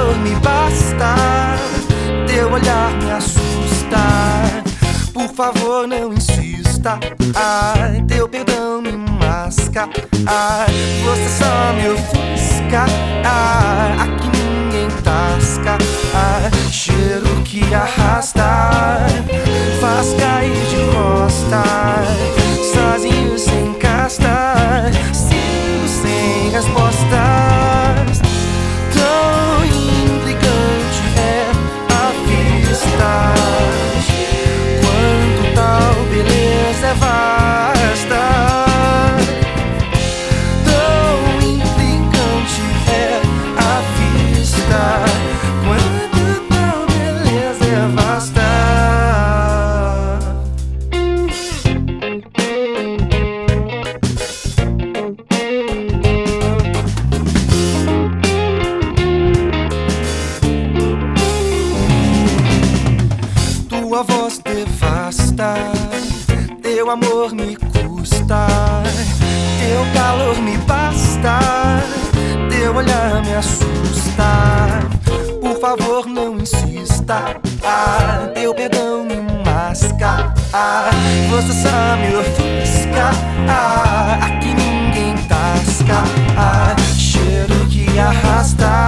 calor me basta, teu olhar me assusta. Por favor, não insista, ai, teu perdão me masca, ai, você só me ofusca, ai, aqui ninguém tasca, ai, cheiro que arrasta, faz cair de costa, sozinho sem casta, sigo sem respostas. Tão intrigante é a vista, quanto tal beleza é vasta. Tão intrigante é a vista, quanto tal beleza é vasta. Tua voz devasta, teu amor me custa, teu calor me basta, teu olhar me assusta. Por favor, não insista, ah, teu perdão me masca, ah, você só me ofusca, ah, aqui ninguém tasca, ah, cheiro que arrasta.